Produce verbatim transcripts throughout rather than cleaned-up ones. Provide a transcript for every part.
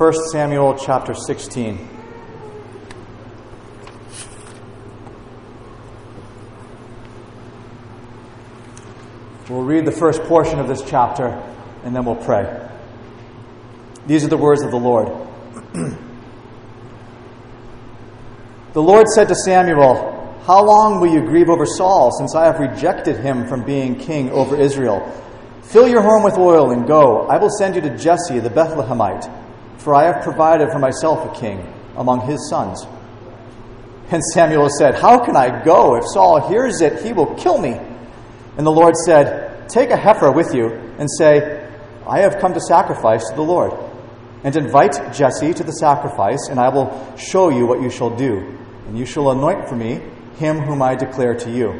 First Samuel chapter sixteen. We'll read the first portion of this chapter, and then we'll pray. These are the words of the Lord. The Lord said to Samuel, "How long will you grieve over Saul, since I have rejected him from being king over Israel? Fill your horn with oil and go. I will send you to Jesse the Bethlehemite, for I have provided for myself a king among his sons." And Samuel said, "How can I go? If Saul hears it, he will kill me." And the Lord said, "Take a heifer with you and say, 'I have come to sacrifice to the Lord.' And invite Jesse to the sacrifice, and I will show you what you shall do. And you shall anoint for me him whom I declare to you."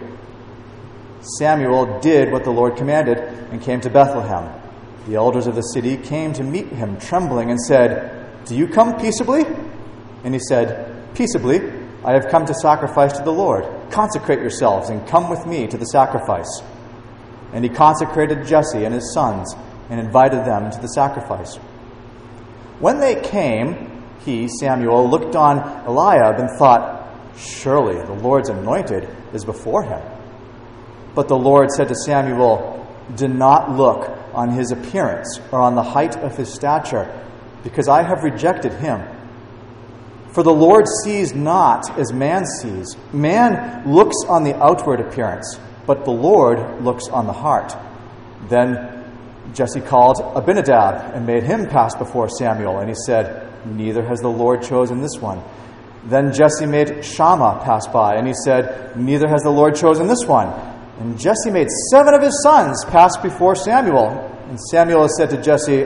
Samuel did what the Lord commanded and came to Bethlehem. The elders of the city came to meet him, trembling, and said, "Do you come peaceably?" And he said, "Peaceably, I have come to sacrifice to the Lord. Consecrate yourselves and come with me to the sacrifice." And he consecrated Jesse and his sons and invited them to the sacrifice. When they came, he, Samuel, looked on Eliab and thought, "Surely the Lord's anointed is before him." But the Lord said to Samuel, "Do not look on his appearance or on the height of his stature, because I have rejected him. For the Lord sees not as man sees. Man looks on the outward appearance, but the Lord looks on the heart." Then Jesse called Abinadab and made him pass before Samuel, and he said, "Neither has the Lord chosen this one." Then Jesse made Shammah pass by, and he said, "Neither has the Lord chosen this one." And Jesse made seven of his sons pass before Samuel. And Samuel said to Jesse,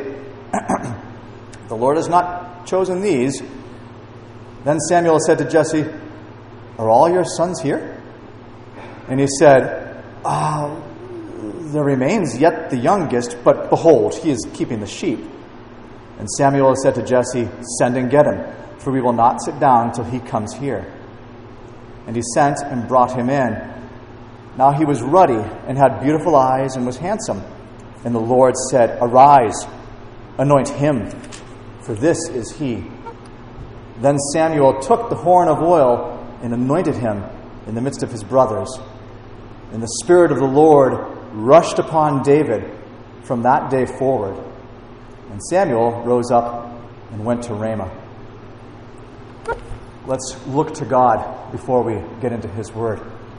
"The Lord has not chosen these." Then Samuel said to Jesse, "Are all your sons here?" And he said, "Ah, there remains yet the youngest, but behold, he is keeping the sheep." And Samuel said to Jesse, "Send and get him, for we will not sit down till he comes here." And he sent and brought him in. Now he was ruddy and had beautiful eyes and was handsome. And the Lord said, "Arise, anoint him, for this is he." Then Samuel took the horn of oil and anointed him in the midst of his brothers. And the Spirit of the Lord rushed upon David from that day forward. And Samuel rose up and went to Ramah. Let's look to God before we get into his word.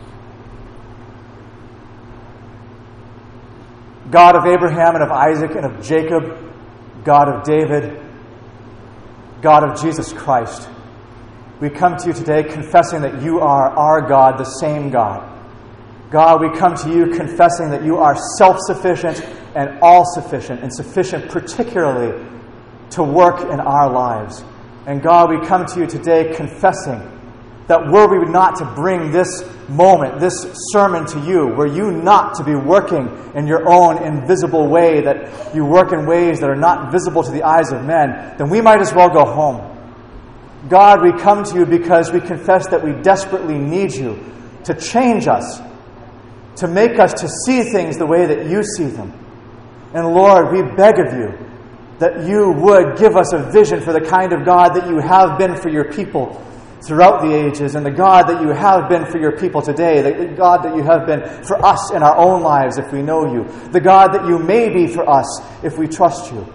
God of Abraham and of Isaac and of Jacob, God of David, God of Jesus Christ, we come to you today confessing that you are our God, the same God. God, we come to you confessing that you are self-sufficient and all-sufficient, and sufficient particularly to work in our lives. And God, we come to you today confessing that were we not to bring this moment, this sermon to you, were you not to be working in your own invisible way, that you work in ways that are not visible to the eyes of men, then we might as well go home. God, we come to you because we confess that we desperately need you to change us, to make us to see things the way that you see them. And Lord, we beg of you that you would give us a vision for the kind of God that you have been for your people throughout the ages, and the God that you have been for your people today, the God that you have been for us in our own lives if we know you, the God that you may be for us if we trust you.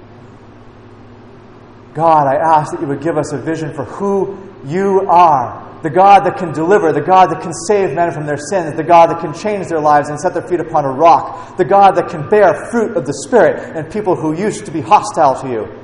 God, I ask that you would give us a vision for who you are, the God that can deliver, the God that can save men from their sins, the God that can change their lives and set their feet upon a rock, the God that can bear fruit of the Spirit in people who used to be hostile to you.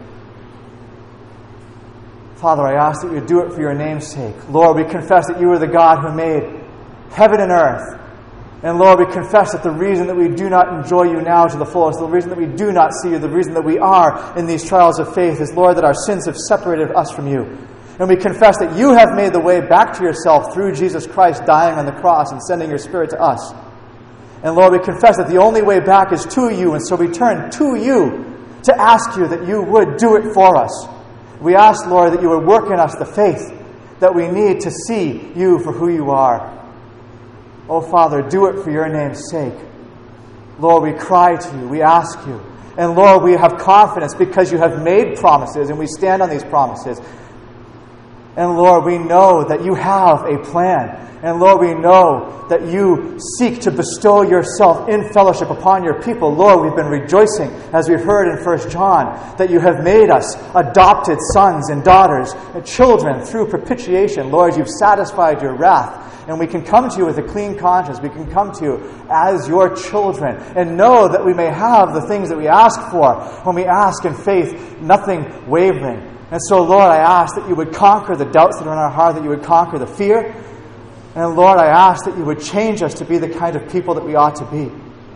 Father, I ask that you do it for your name's sake. Lord, we confess that you are the God who made heaven and earth. And Lord, we confess that the reason that we do not enjoy you now to the fullest, the reason that we do not see you, the reason that we are in these trials of faith is, Lord, that our sins have separated us from you. And we confess that you have made the way back to yourself through Jesus Christ dying on the cross and sending your Spirit to us. And Lord, we confess that the only way back is to you, and so we turn to you to ask you that you would do it for us. We ask, Lord, that you would work in us the faith that we need to see you for who you are. Oh, Father, do it for your name's sake. Lord, we cry to you. We ask you And Lord, we have confidence because you have made promises, and we stand on these promises. And Lord, we know that you have a plan. And Lord, we know that you seek to bestow yourself in fellowship upon your people. Lord, we've been rejoicing, as we've heard in First John, that you have made us adopted sons and daughters, and children through propitiation. Lord, you've satisfied your wrath. And we can come to you with a clean conscience. We can come to you as your children and know that we may have the things that we ask for when we ask in faith, nothing wavering. And so, Lord, I ask that you would conquer the doubts that are in our heart, that you would conquer the fear. And Lord, I ask that you would change us to be the kind of people that we ought to be.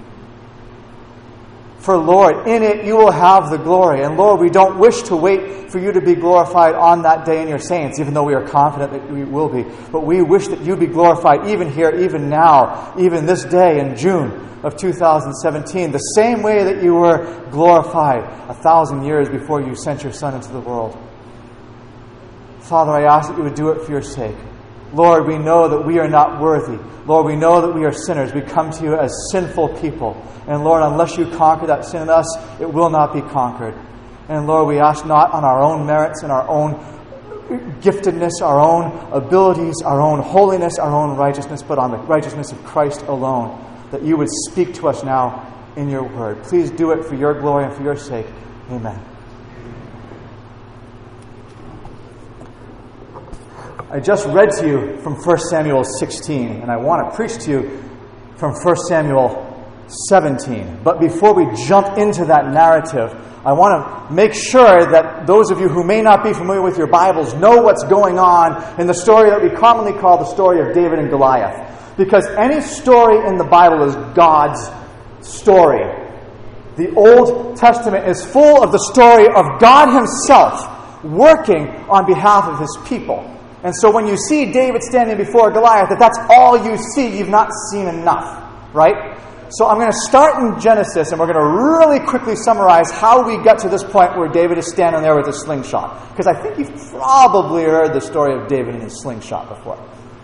For Lord, in it you will have the glory. And Lord, we don't wish to wait for you to be glorified on that day in your saints, even though we are confident that we will be. But we wish that you be glorified even here, even now, even this day in June of two thousand seventeen, the same way that you were glorified a thousand years before you sent your Son into the world. Father, I ask that you would do it for your sake. Lord, we know that we are not worthy. Lord, we know that we are sinners. We come to you as sinful people. And Lord, unless you conquer that sin in us, it will not be conquered. And Lord, we ask not on our own merits and our own giftedness, our own abilities, our own holiness, our own righteousness, but on the righteousness of Christ alone, that you would speak to us now in your word. Please do it for your glory and for your sake. Amen. I just read to you from First Samuel sixteen, and I want to preach to you from First Samuel seventeen. But before we jump into that narrative, I want to make sure that those of you who may not be familiar with your Bibles know what's going on in the story that we commonly call the story of David and Goliath. Because any story in the Bible is God's story. The Old Testament is full of the story of God Himself working on behalf of His people. And so when you see David standing before Goliath, if that's all you see, you've not seen enough, right? So I'm going to start in Genesis, and we're going to really quickly summarize how we got to this point where David is standing there with a slingshot. Because I think you've probably heard the story of David and his slingshot before.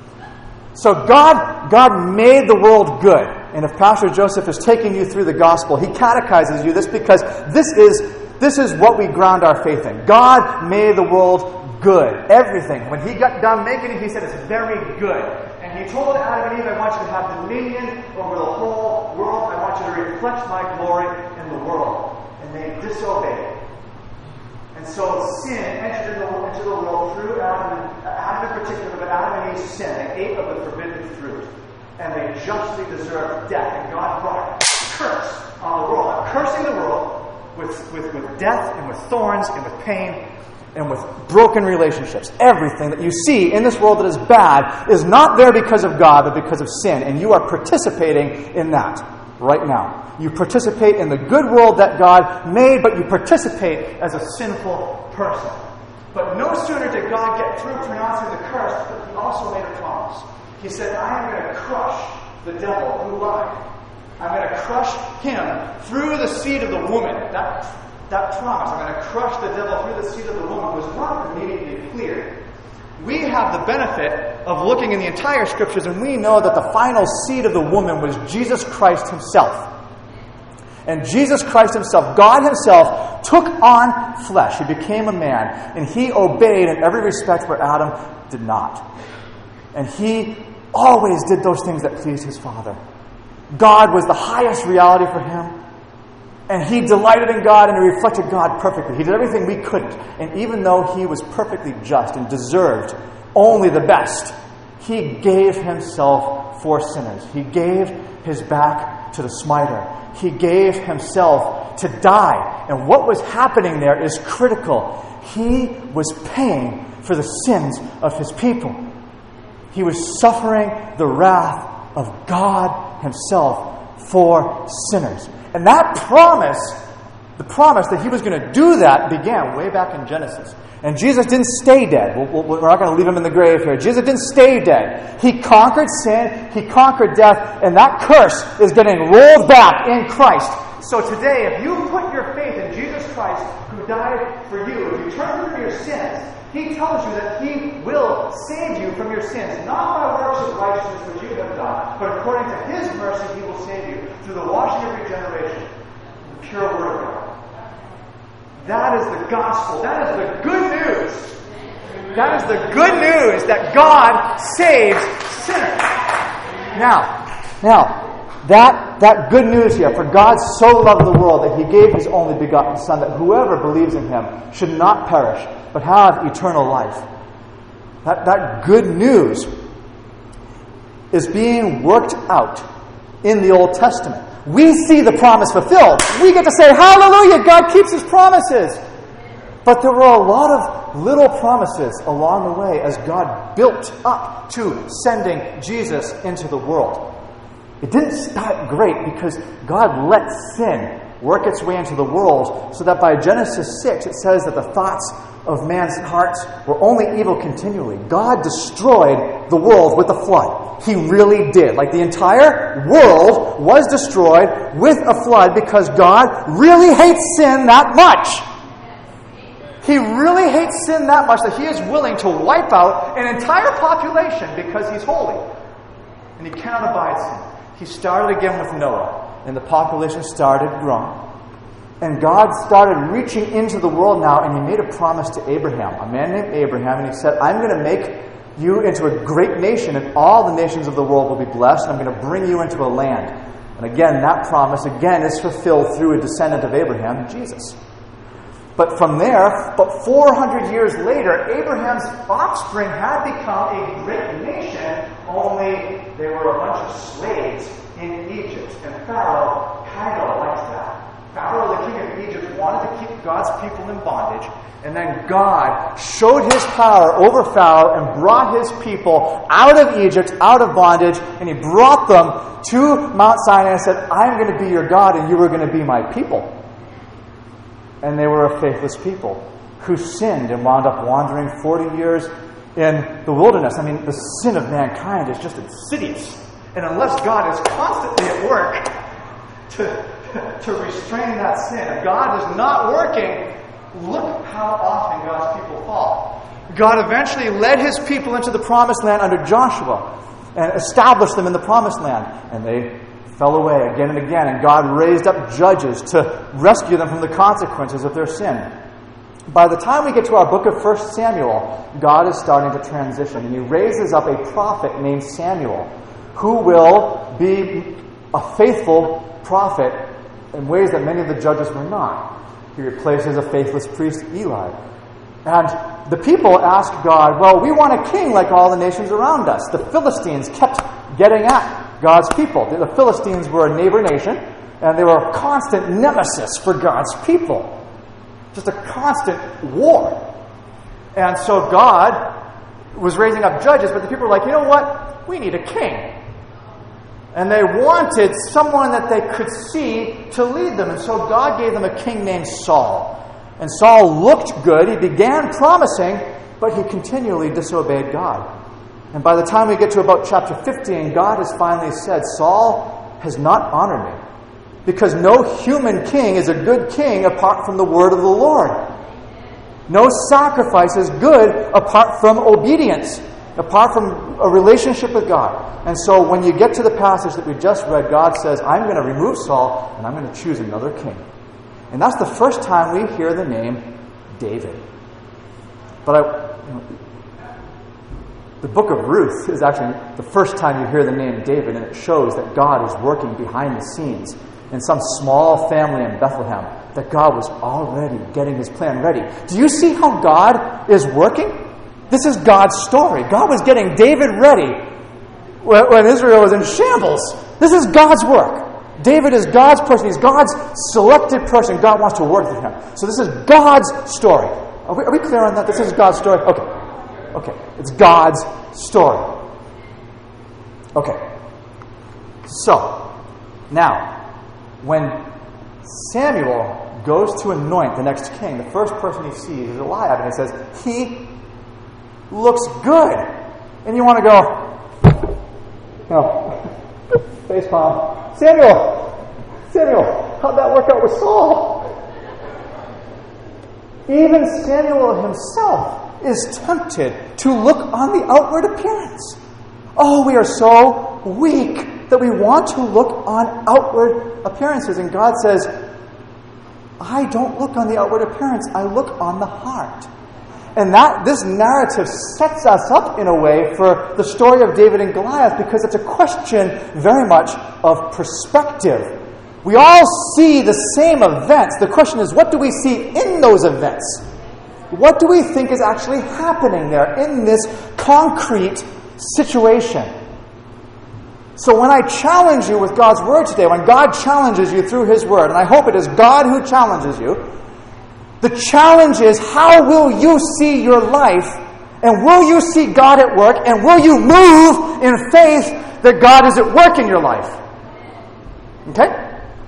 So God, God made the world good. And if Pastor Joseph is taking you through the gospel, he catechizes you this because this is, this is what we ground our faith in. God made the world good. Everything. When he got done making it, he said it's very good. And he told Adam and Eve, I want you to have dominion over the whole world. I want you to reflect my glory in the world. And they disobeyed. And so sin entered into the, into the world through Adam, and, Adam in particular, but Adam and Eve sinned. They ate of the forbidden fruit. And they justly deserved death. And God brought a curse on the world. I'm cursing the world with, with, with death and with thorns and with pain and with broken relationships. Everything that you see in this world that is bad is not there because of God, but because of sin. And you are participating in that right now. You participate in the good world that God made, but you participate as a sinful person. But no sooner did God get through pronouncing the curse, but He also made a promise. He said, I am going to crush the devil who lied. I'm going to crush him through the seed of the woman. That That promise, I'm going to crush the devil through the seed of the woman, was not immediately clear. We have the benefit of looking in the entire Scriptures, and we know that the final seed of the woman was Jesus Christ Himself. And Jesus Christ Himself, God Himself, took on flesh. He became a man, and He obeyed in every respect where Adam did not. And He always did those things that pleased His Father. God was the highest reality for Him. And He delighted in God and He reflected God perfectly. He did everything we couldn't. And even though He was perfectly just and deserved only the best, He gave Himself for sinners. He gave His back to the smiter. He gave Himself to die. And what was happening there is critical. He was paying for the sins of His people. He was suffering the wrath of God Himself for sinners. And that promise, the promise that He was going to do that, began way back in Genesis. And Jesus didn't stay dead. We're not going to leave Him in the grave here. Jesus didn't stay dead. He conquered sin. He conquered death. And that curse is getting rolled back in Christ. So today, if you put your faith in Jesus Christ, who died for you, if you turn from your sins, He tells you that He will save you from your sins, not by works of righteousness which you have done, but according to His mercy He will save you through the washing of regeneration, the pure Word of God. That is the gospel. That is the good news. That is the good news that God saves sinners. Now, now, that, that good news here, for God so loved the world that he gave his only begotten Son, that whoever believes in him should not perish, but have eternal life. That, that good news is being worked out in the Old Testament. We see the promise fulfilled. We get to say, hallelujah, God keeps his promises. But there were a lot of little promises along the way as God built up to sending Jesus into the world. It didn't start great because God let sin work its way into the world so that by Genesis six it says that the thoughts of man's hearts were only evil continually. God destroyed the world with the flood. He really did. Like the entire world was destroyed with a flood because God really hates sin that much. He really hates sin that much that he is willing to wipe out an entire population because he's holy. And he cannot abide sin. He started again with Noah, and the population started growing. And God started reaching into the world now, and he made a promise to Abraham, a man named Abraham, and he said, I'm going to make you into a great nation, and all the nations of the world will be blessed, and I'm going to bring you into a land. And again, that promise, again, is fulfilled through a descendant of Abraham, Jesus. But from there, but four hundred years later, Abraham's offspring had become a great nation, only they were a bunch of slaves in Egypt. And Pharaoh kind of liked that. Pharaoh, the king of Egypt, wanted to keep God's people in bondage. And then God showed his power over Pharaoh and brought his people out of Egypt, out of bondage, and he brought them to Mount Sinai and said, I'm going to be your God and you are going to be my people. And they were a faithless people who sinned and wound up wandering forty years in the wilderness. I mean, the sin of mankind is just insidious. And unless God is constantly at work to, to restrain that sin, if God is not working, look how often God's people fall. God eventually led his people into the promised land under Joshua and established them in the promised land. And they fell away again and again, and God raised up judges to rescue them from the consequences of their sin. By the time we get to our book of First Samuel, God is starting to transition, and he raises up a prophet named Samuel, who will be a faithful prophet in ways that many of the judges were not. He replaces a faithless priest, Eli. And the people ask God, well, we want a king like all the nations around us. The Philistines kept getting at God's people. The Philistines were a neighbor nation, and they were a constant nemesis for God's people. Just a constant war. And so God was raising up judges, but the people were like, you know what? We need a king. And they wanted someone that they could see to lead them. And so God gave them a king named Saul. And Saul looked good. He began promising, but he continually disobeyed God. And by the time we get to about chapter fifteen, God has finally said, Saul has not honored me. Because no human king is a good king apart from the word of the Lord. No sacrifice is good apart from obedience, apart from a relationship with God. And so when you get to the passage that we just read, God says, I'm going to remove Saul and I'm going to choose another king. And that's the first time we hear the name David. But I... You know, The book of Ruth is actually the first time you hear the name David, and it shows that God is working behind the scenes in some small family in Bethlehem, that God was already getting his plan ready. Do you see how God is working? This is God's story. God was getting David ready when Israel was in shambles. This is God's work. David is God's person. He's God's selected person. God wants to work with him. So this is God's story. Are we, are we clear on that? This is God's story? Okay. Okay, it's God's story. Okay. So, now, when Samuel goes to anoint the next king, the first person he sees is Eliab, and he says, he looks good. And you want to go, no, face palm. Samuel, Samuel, how'd that work out with Saul? Even Samuel himself is tempted to look on the outward appearance. Oh, we are so weak that we want to look on outward appearances. And God says, I don't look on the outward appearance. I look on the heart. And that this narrative sets us up in a way for the story of David and Goliath, because it's a question very much of perspective. We all see the same events. The question is, what do we see in those events? What do we think is actually happening there in this concrete situation? So when I challenge you with God's Word today, when God challenges you through His Word, and I hope it is God who challenges you, the challenge is, how will you see your life, and will you see God at work, and will you move in faith that God is at work in your life? Okay?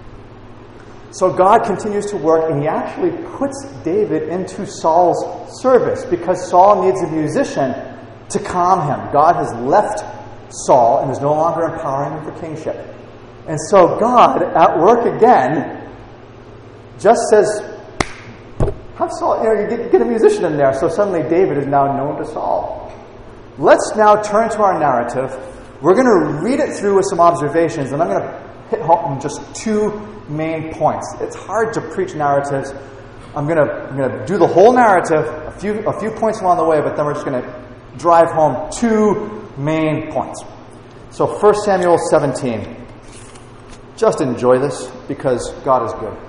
So God continues to work, and He actually puts David into Saul's service, because Saul needs a musician to calm him. God has left Saul and is no longer empowering him for kingship. And so God, at work again, just says, have Saul, you know, get, get a musician in there. So suddenly David is now known to Saul. Let's now turn to our narrative. We're going to read it through with some observations, and I'm going to hit home just two main points. It's hard to preach narratives. I'm going to, I'm going to do the whole narrative, a few, a few points along the way, but then we're just going to drive home two main points. So First Samuel seventeen. Just enjoy this, because God is good.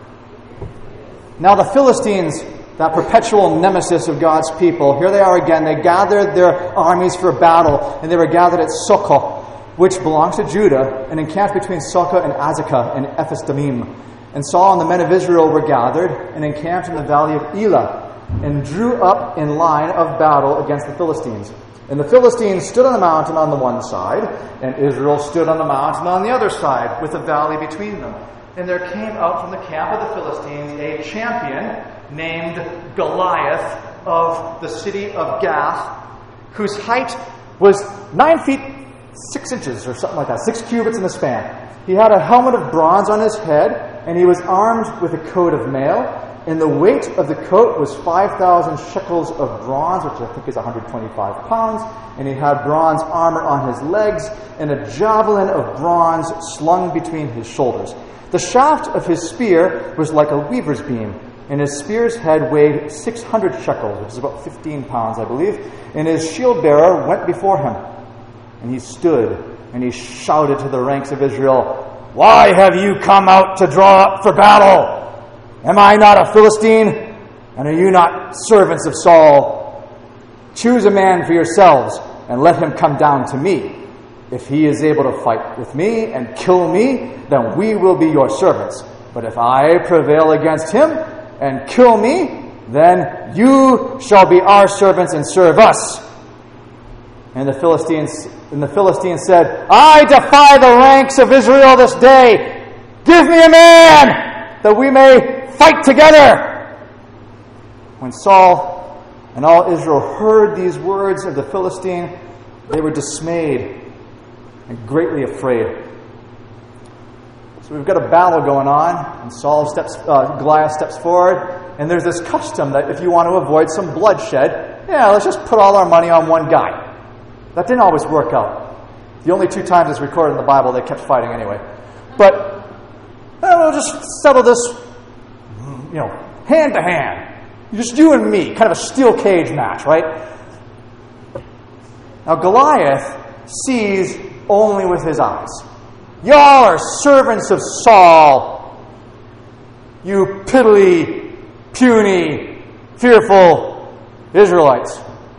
Now the Philistines, that perpetual nemesis of God's people, here they are again. They gathered their armies for battle, and they were gathered at Socoh, which belongs to Judah, and encamped between Socoh and Azekah and Ephes-dammim. And Saul and the men of Israel were gathered, and encamped in the valley of Elah, and drew up in line of battle against the Philistines. And the Philistines stood on the mountain on the one side, and Israel stood on the mountain on the other side, with a valley between them. And there came out from the camp of the Philistines a champion named Goliath of the city of Gath, whose height was nine feet six inches or something like that, six cubits in the span. He had a helmet of bronze on his head, and he was armed with a coat of mail. And the weight of the coat was five thousand shekels of bronze, which I think is one hundred twenty-five pounds. And he had bronze armor on his legs, and a javelin of bronze slung between his shoulders. The shaft of his spear was like a weaver's beam, and his spear's head weighed six hundred shekels, which is about fifteen pounds, I believe. And his shield-bearer went before him. And he stood, and he shouted to the ranks of Israel, "Why have you come out to draw up for battle? Am I not a Philistine? And are you not servants of Saul? Choose a man for yourselves, and let him come down to me. If he is able to fight with me and kill me, then we will be your servants. But if I prevail against him and kill me, then you shall be our servants and serve us." And the Philistines and the Philistines said, "I defy the ranks of Israel this day. Give me a man, that we may fight together." When Saul and all Israel heard these words of the Philistine, they were dismayed and greatly afraid. So we've got a battle going on, and Saul steps, uh, Goliath steps forward, and there's this custom that if you want to avoid some bloodshed, yeah, let's just put all our money on one guy. That didn't always work out. The only two times it's recorded in the Bible, they kept fighting anyway. But well, we'll just settle this, you know, hand to hand. Just you and me, kind of a steel cage match, right? Now Goliath sees only with his eyes. Y'all are servants of Saul, you piddly, puny, fearful Israelites.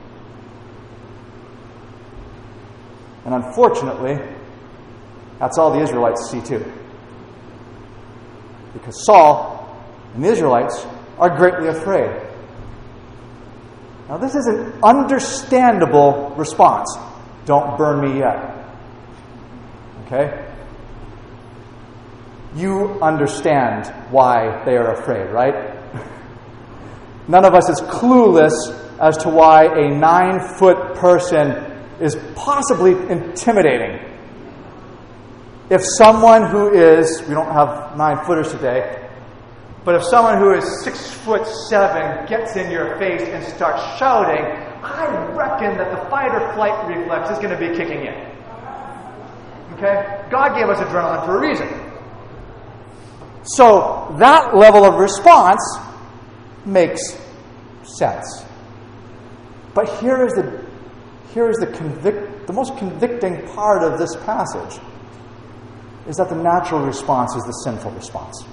And unfortunately, that's all the Israelites see too. Because Saul and the Israelites are greatly afraid. Now this is an understandable response. Don't burn me yet. Okay? You understand why they are afraid, right? None of us is clueless as to why a nine-foot person is possibly intimidating. If someone who is, we don't have nine-footers today, but if someone who is six foot seven gets in your face and starts shouting, I reckon that the fight or flight reflex is going to be kicking in. Okay? God gave us adrenaline for a reason. So that level of response makes sense. But here is the here is the convict the most convicting part of this passage is that the natural response is the sinful response.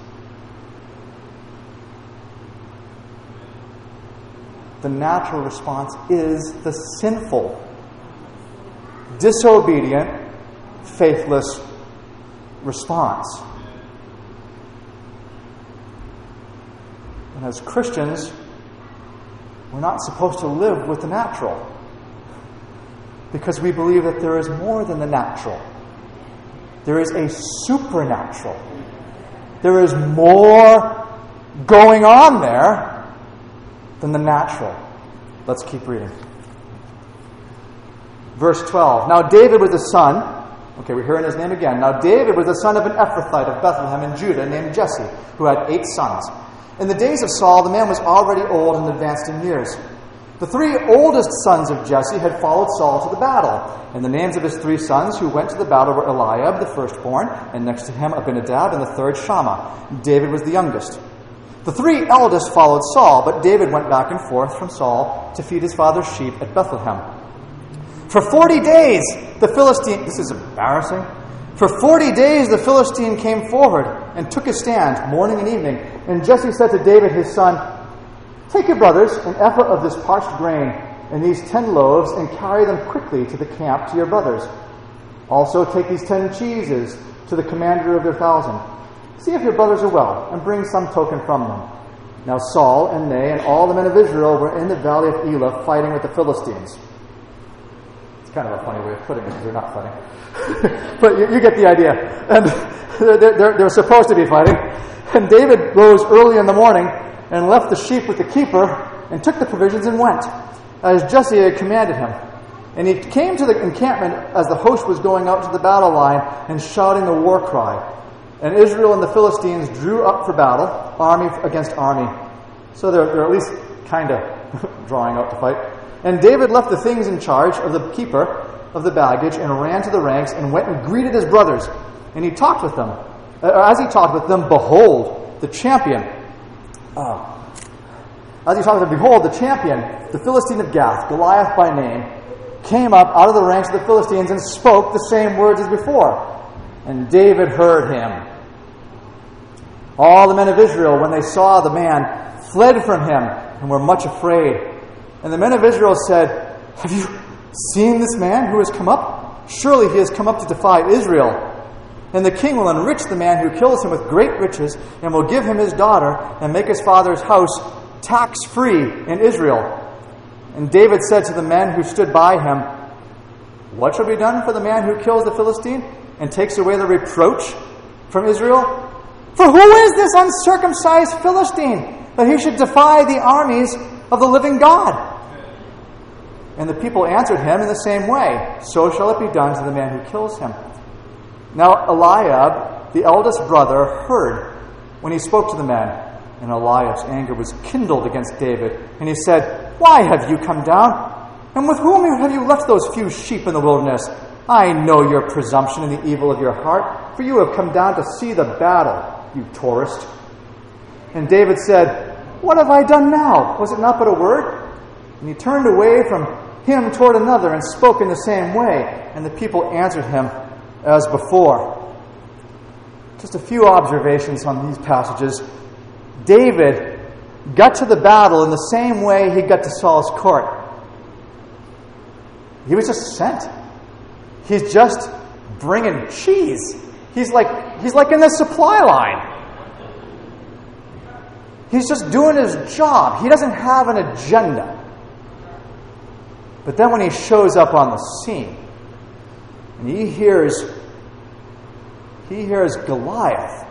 The natural response is the sinful, disobedient, faithless response. And as Christians, we're not supposed to live with the natural, because we believe that there is more than the natural. There is a supernatural. There is more going on there than the natural. Let's keep reading. Verse twelve. Now David was the son, okay, we're hearing his name again. Now David was the son of an Ephrathite of Bethlehem in Judah named Jesse, who had eight sons. In the days of Saul, the man was already old and advanced in years. The three oldest sons of Jesse had followed Saul to the battle. And the names of his three sons who went to the battle were Eliab, the firstborn, and next to him Abinadab, and the third Shammah. David was the youngest. The three eldest followed Saul, but David went back and forth from Saul to feed his father's sheep at Bethlehem. For forty days, the Philistine... This is embarrassing. For forty days the Philistine came forward and took his stand, morning and evening. And Jesse said to David his son, "Take your brothers an ephah of this parched grain and these ten loaves, and carry them quickly to the camp to your brothers. Also take these ten cheeses to the commander of your thousand. See if your brothers are well, and bring some token from them." Now Saul and they and all the men of Israel were in the valley of Elah fighting with the Philistines. It's kind of a funny way of putting it, because they're not fighting. But you, you get the idea. And they're, they're, they're supposed to be fighting. And David rose early in the morning and left the sheep with the keeper, and took the provisions and went, as Jesse had commanded him. And he came to the encampment as the host was going out to the battle line and shouting the war cry. And Israel and the Philistines drew up for battle, army against army. So they're, they're at least kind of drawing out to fight. And David left the things in charge of the keeper of the baggage and ran to the ranks and went and greeted his brothers. And he talked with them. As he talked with them, behold, the champion Uh, as he talked, behold, the champion, the Philistine of Gath, Goliath by name, came up out of the ranks of the Philistines and spoke the same words as before. And David heard him. All the men of Israel, when they saw the man, fled from him and were much afraid. And the men of Israel said, "Have you seen this man who has come up? Surely he has come up to defy Israel. And the king will enrich the man who kills him with great riches, and will give him his daughter, and make his father's house tax-free in Israel." And David said to the men who stood by him, "What shall be done for the man who kills the Philistine, and takes away the reproach from Israel? For who is this uncircumcised Philistine, that he should defy the armies of the living God?" And the people answered him in the same way, "So shall it be done to the man who kills him." Now Eliab, the eldest brother, heard when he spoke to the men, and Eliab's anger was kindled against David. And he said, "Why have you come down? And with whom have you left those few sheep in the wilderness? I know your presumption and the evil of your heart, for you have come down to see the battle, you tourist." And David said, "What have I done now? Was it not but a word?" And he turned away from him toward another and spoke in the same way. And the people answered him as before. Just a few observations on these passages. David got to the battle in the same way he got to Saul's court. He was just sent. He's just bringing cheese. He's like he's like in the supply line. He's just doing his job. He doesn't have an agenda. But then when he shows up on the scene, and he hears, he hears Goliath,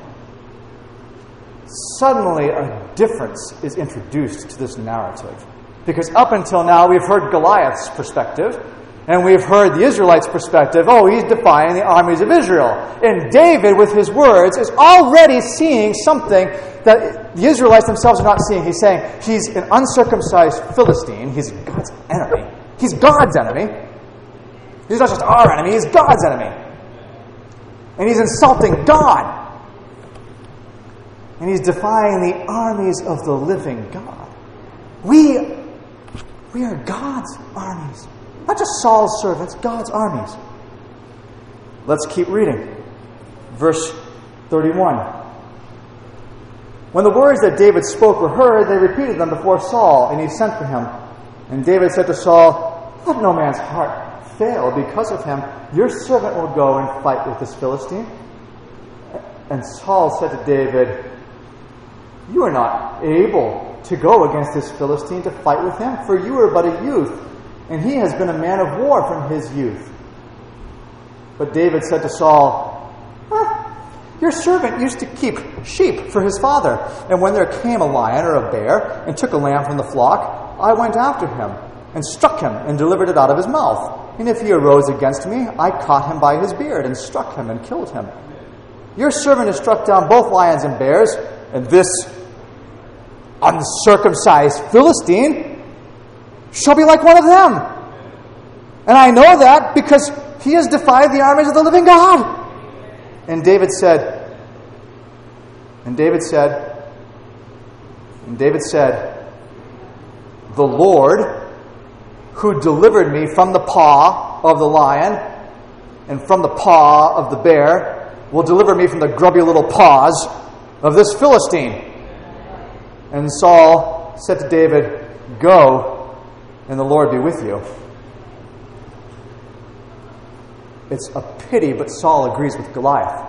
suddenly a difference is introduced to this narrative. Because up until now, we've heard Goliath's perspective, and we've heard the Israelites' perspective. Oh, he's defying the armies of Israel. And David, with his words, is already seeing something that the Israelites themselves are not seeing. He's saying he's an uncircumcised Philistine. He's God's enemy. He's God's enemy. He's not just our enemy, he's God's enemy. And he's insulting God. And he's defying the armies of the living God. We, we are God's armies. Not just Saul's servants, God's armies. Let's keep reading. Verse thirty-one. When the words that David spoke were heard, they repeated them before Saul, and he sent for him. And David said to Saul, "Let no man's heart fail because of him. Your servant will go and fight with this Philistine." And Saul said to David, "You are not able to go against this Philistine to fight with him, for you are but a youth, and he has been a man of war from his youth." But David said to Saul, "Ah, your servant used to keep sheep for his father, and when there came a lion or a bear and took a lamb from the flock, I went after him and struck him and delivered it out of his mouth. And if he arose against me, I caught him by his beard and struck him and killed him. Your servant has struck down both lions and bears, and this uncircumcised Philistine shall be like one of them. And I know that because he has defied the armies of the living God." And David said, and David said, and David said, "The Lord, who delivered me from the paw of the lion and from the paw of the bear, will deliver me from the grubby little paws of this Philistine." And Saul said to David, "Go, and the Lord be with you." It's a pity, but Saul agrees with Goliath.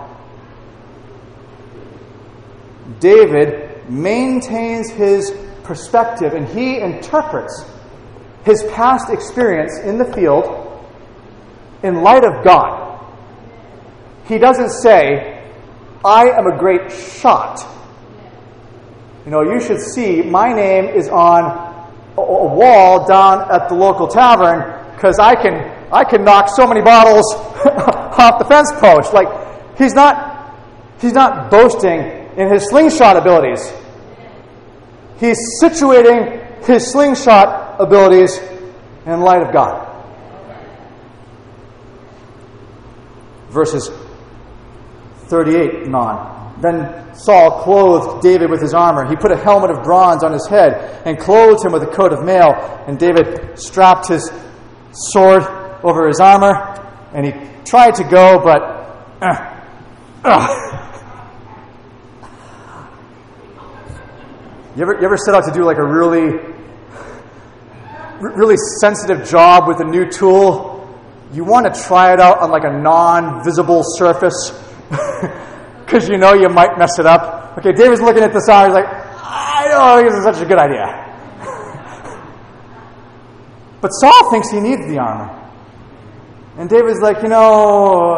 David maintains his perspective, and he interprets his past experience in the field in light of God. He doesn't say, "I am a great shot. You know, you should see my name is on a, a wall down at the local tavern because I can I can knock so many bottles off the fence post." Like, he's not he's not boasting in his slingshot abilities. He's situating his slingshot abilities in light of God. Verses thirty-eight and on. Then Saul clothed David with his armor. He put a helmet of bronze on his head and clothed him with a coat of mail. And David strapped his sword over his armor, and he tried to go, but uh, uh. You ever you ever set out to do like a really really sensitive job with a new tool? You want to try it out on like a non-visible surface because you know you might mess it up. Okay, David's looking at this armor, he's like, "I don't think this is such a good idea." But Saul thinks he needs the armor. And David's like, you know,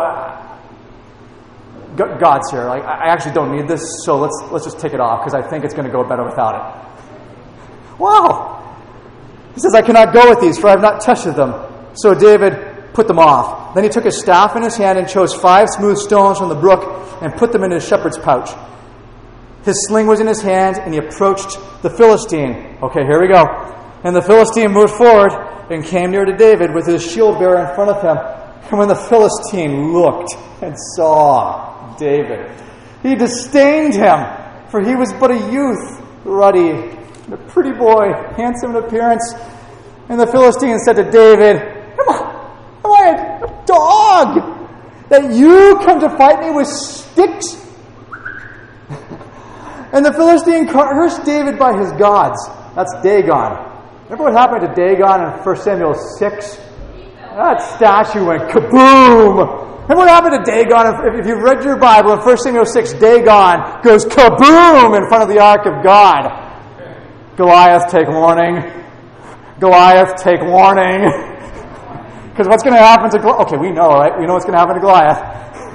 God's here. Like, I actually don't need this, so let's let's just take it off because I think it's going to go better without it. Wow! He says, "I cannot go with these, for I have not tested them." So David put them off. Then he took his staff in his hand and chose five smooth stones from the brook and put them in his shepherd's pouch. His sling was in his hand, and he approached the Philistine. Okay, here we go. And the Philistine moved forward and came near to David with his shield bearer in front of him. And when the Philistine looked and saw David, he disdained him, for he was but a youth, ruddy, and a pretty boy, handsome in appearance. And the Philistine said to David, Am I, am I a dog that you come to fight me with sticks? And the Philistine cursed David by his gods. That's Dagon. Remember what happened to Dagon in First Samuel six? That statue went kaboom! Remember what happened to Dagon? If you've read your Bible in First Samuel six, Dagon goes kaboom in front of the ark of God. Goliath, take warning. Goliath, take warning. Because what's going to happen to Goliath? Okay, we know, right? We know what's going to happen to Goliath.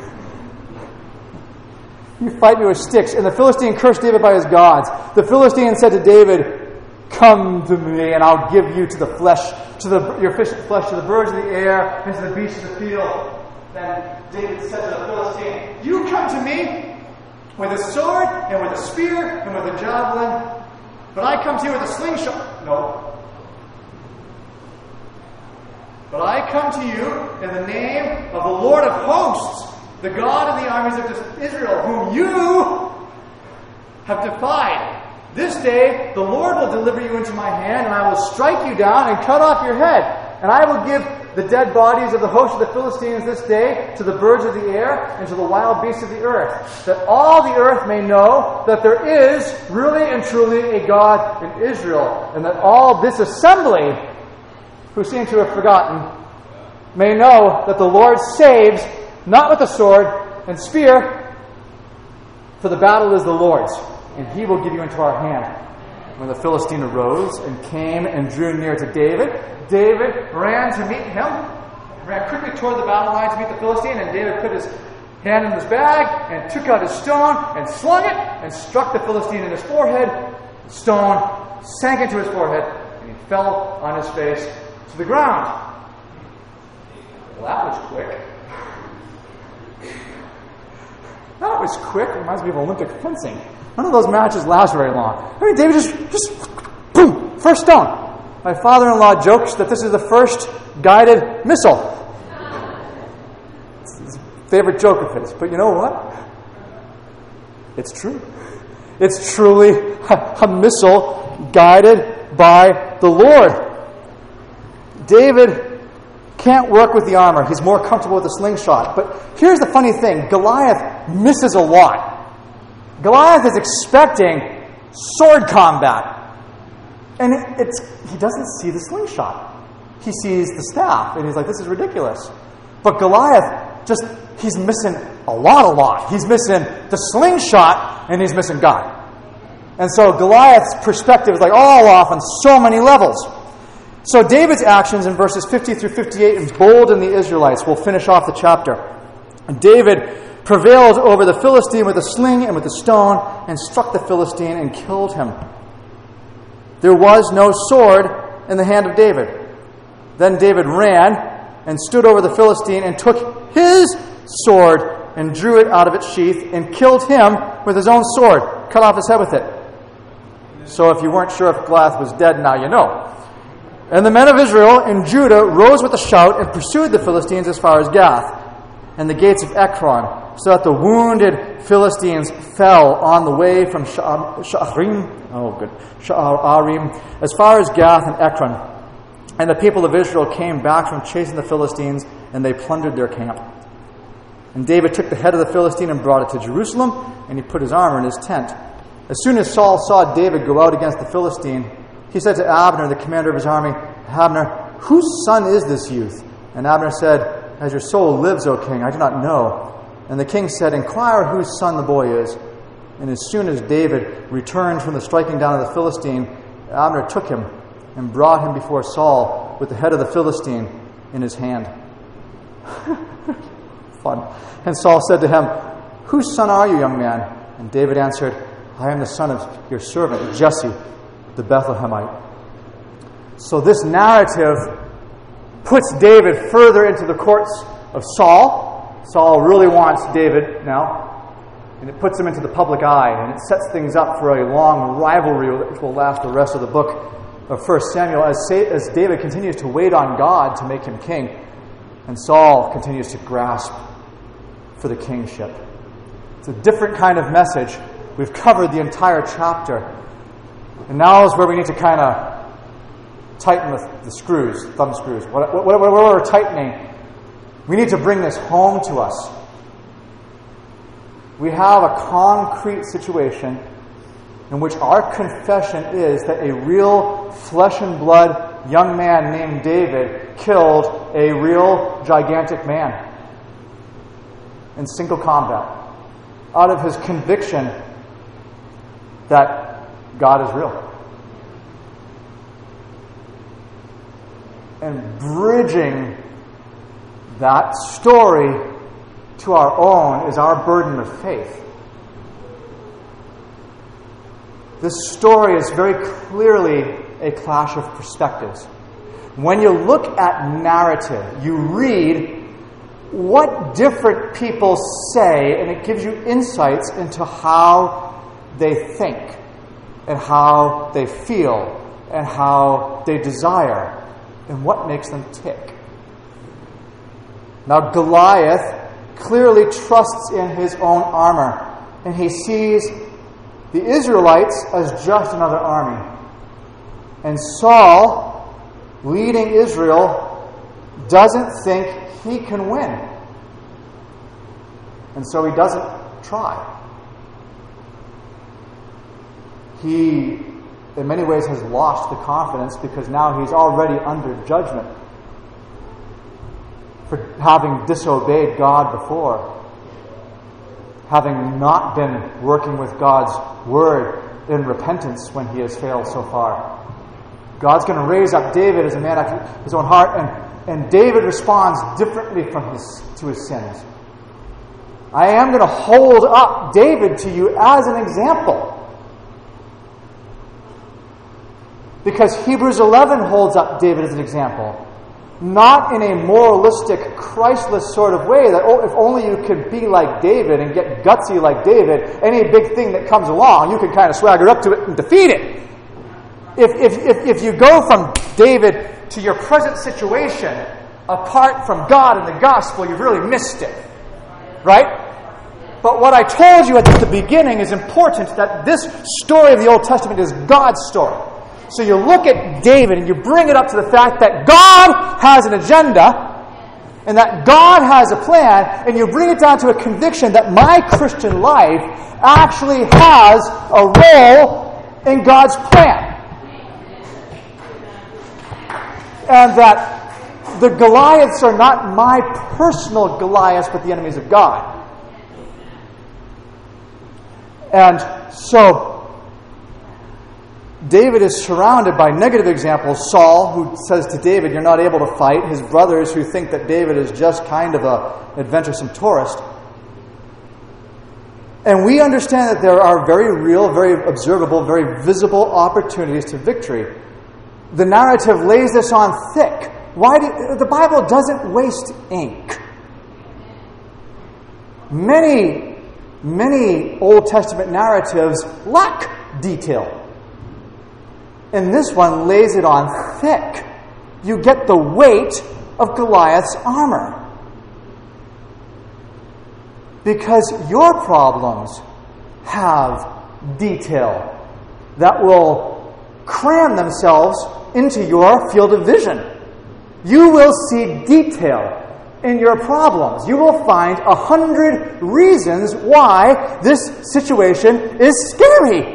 You fight me with sticks. And the Philistine cursed David by his gods. The Philistine said to David, Come to me, and I'll give you to the flesh, to the your fish flesh, to the birds of the air, and to the beasts of the field. Then David said to the Philistine, You come to me with a sword, and with a spear, and with a javelin, but I come to you with a slingshot. No. But I come to you in the name of the Lord of hosts, the God of the armies of Israel, whom you have defied. This day the Lord will deliver you into my hand, and I will strike you down and cut off your head. And I will give the dead bodies of the host of the Philistines this day to the birds of the air and to the wild beasts of the earth, that all the earth may know that there is really and truly a God in Israel, and that all this assembly, who seem to have forgotten, may know that the Lord saves, not with the sword and spear, for the battle is the Lord's, and he will give you into our hand. When the Philistine arose and came and drew near to David, David ran to meet him, ran quickly toward the battle line to meet the Philistine, and David put his hand in his bag and took out his stone and slung it and struck the Philistine in his forehead. The stone sank into his forehead, and he fell on his face to the ground. Well, that was quick. That was quick. Reminds me of Olympic fencing. None of those matches last very long. I mean, David just, just, boom, first stone. My father-in-law jokes that this is the first guided missile. It's his favorite joke of his. But you know what? It's true. It's truly a, a missile guided by the Lord. David can't work with the armor. He's more comfortable with the slingshot. But here's the funny thing. Goliath misses a lot. Goliath is expecting sword combat. And it, it's he doesn't see the slingshot. He sees the staff. And he's like, this is ridiculous. But Goliath, just, he's missing a lot, a lot. He's missing the slingshot, and he's missing God. And so Goliath's perspective is like all off on so many levels. So David's actions in verses fifty through fifty-eight embolden the Israelites. We'll finish off the chapter. And David prevailed over the Philistine with a sling and with a stone, and struck the Philistine and killed him. There was no sword in the hand of David. Then David ran and stood over the Philistine and took his sword and drew it out of its sheath and killed him with his own sword, cut off his head with it. So if you weren't sure if Goliath was dead, now you know. And the men of Israel and Judah rose with a shout and pursued the Philistines as far as Gath and the gates of Ekron, so that the wounded Philistines fell on the way from Sha'arim, oh good, Sha'arim, as far as Gath and Ekron. And the people of Israel came back from chasing the Philistines, and they plundered their camp. And David took the head of the Philistine and brought it to Jerusalem, and he put his armor in his tent. As soon as Saul saw David go out against the Philistine, he said to Abner, the commander of his army, Abner, whose son is this youth? And Abner said, as your soul lives, O king, I do not know. And the king said, inquire whose son the boy is. And as soon as David returned from the striking down of the Philistine, Abner took him and brought him before Saul with the head of the Philistine in his hand. Fun. And Saul said to him, whose son are you, young man? And David answered, I am the son of your servant, Jesse, the Bethlehemite. So this narrative puts David further into the courts of Saul. Saul really wants David now, and it puts him into the public eye, and it sets things up for a long rivalry which will last the rest of the book of First Samuel as, as David continues to wait on God to make him king, and Saul continues to grasp for the kingship. It's a different kind of message. We've covered the entire chapter, and now is where we need to kind of tighten the, the screws, thumb screws. Whatever what, what, what we're tightening, we need to bring this home to us. We have a concrete situation in which our confession is that a real flesh and blood young man named David killed a real gigantic man in single combat out of his conviction that God is real. And bridging that story to our own is our burden of faith. This story is very clearly a clash of perspectives. When you look at narrative, you read what different people say, and it gives you insights into how they think, and how they feel, and how they desire, and what makes them tick. Now, Goliath clearly trusts in his own armor, and he sees the Israelites as just another army. And Saul, leading Israel, doesn't think he can win. And so he doesn't try. He, in many ways, has lost the confidence because now he's already under judgment for having disobeyed God before, having not been working with God's word in repentance when he has failed so far. God's going to raise up David as a man after his own heart, and, and David responds differently from his to his sins. I am going to hold up David to you as an example. Because Hebrews eleven holds up David as an example. Not in a moralistic, Christless sort of way that, oh, if only you could be like David and get gutsy like David, any big thing that comes along, you can kind of swagger up to it and defeat it. If, if, if, if you go from David to your present situation apart from God and the gospel, you've really missed it. Right? But what I told you at the beginning is important, that this story of the Old Testament is God's story. So you look at David and you bring it up to the fact that God has an agenda and that God has a plan, and you bring it down to a conviction that my Christian life actually has a role in God's plan. And that the Goliaths are not my personal Goliaths, but the enemies of God. And so David is surrounded by negative examples. Saul, who says to David, you're not able to fight. His brothers, who think that David is just kind of an adventuresome tourist. And we understand that there are very real, very observable, very visible opportunities to victory. The narrative lays this on thick. Why do you, the Bible doesn't waste ink. Many, many Old Testament narratives lack detail. And this one lays it on thick. You get the weight of Goliath's armor. Because your problems have detail that will cram themselves into your field of vision. You will see detail in your problems. You will find a hundred reasons why this situation is scary.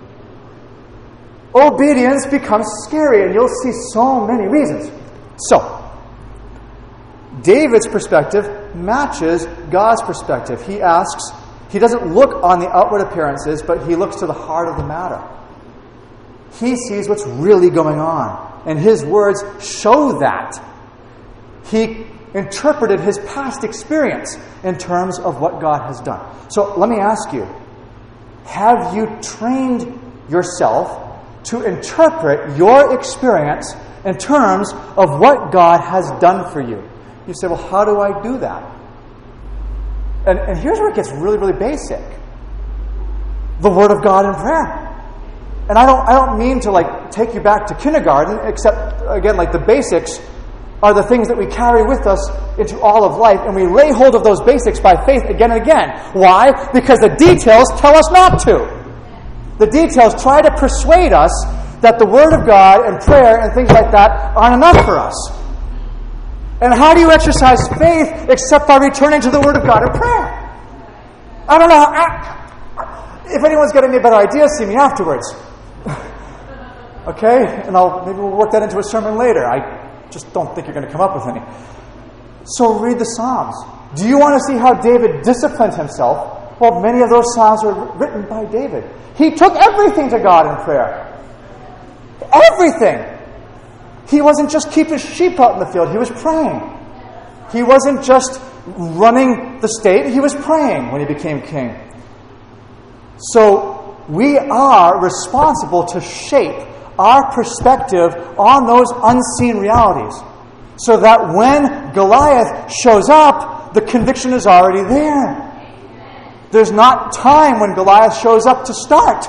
Obedience becomes scary, and you'll see so many reasons. So, David's perspective matches God's perspective. He asks, he doesn't look on the outward appearances, but he looks to the heart of the matter. He sees what's really going on, and his words show that. He interpreted his past experience in terms of what God has done. So, let me ask you, have you trained yourself to interpret your experience in terms of what God has done for you? You say, well, how do I do that? And, and here's where it gets really, really basic. The Word of God in prayer. And I don't I don't mean to like take you back to kindergarten, except, again, like the basics are the things that we carry with us into all of life, and we lay hold of those basics by faith again and again. Why? Because the details tell us not to. The details try to persuade us that the Word of God and prayer and things like that aren't enough for us. And how do you exercise faith except by returning to the Word of God and prayer? I don't know. I, if anyone's got any better ideas, see me afterwards. Okay? And I'll maybe we'll work that into a sermon later. I just don't think you're going to come up with any. So read the Psalms. Do you want to see how David disciplined himself? Well, many of those Psalms were written by David. He took everything to God in prayer. Everything. He wasn't just keeping sheep out in the field. He was praying. He wasn't just running the state. He was praying when he became king. So we are responsible to shape our perspective on those unseen realities, so that when Goliath shows up, the conviction is already there. There's not time when Goliath shows up to start.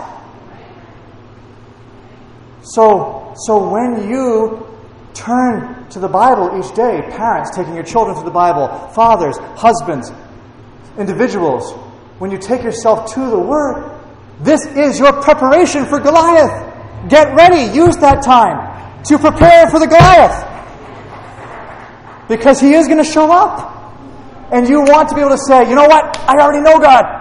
So, so when you turn to the Bible each day, parents taking your children to the Bible, fathers, husbands, individuals, when you take yourself to the Word, This is your preparation for Goliath. Get ready. Use that time to prepare for the Goliath. Because he is going to show up. And you want to be able to say, you know what? I already know God.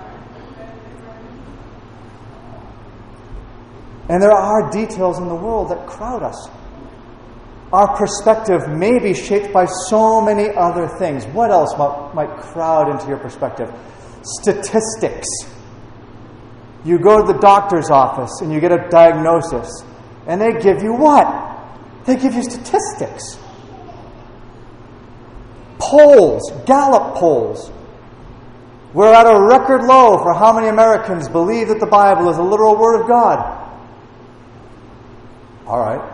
And there are details in the world that crowd us. Our perspective may be shaped by so many other things. What else might, might crowd into your perspective? Statistics. You go to the doctor's office and you get a diagnosis. And they give you what? They give you statistics. Polls, Gallup polls. We're at a record low for how many Americans believe that the Bible is a literal word of God. All right.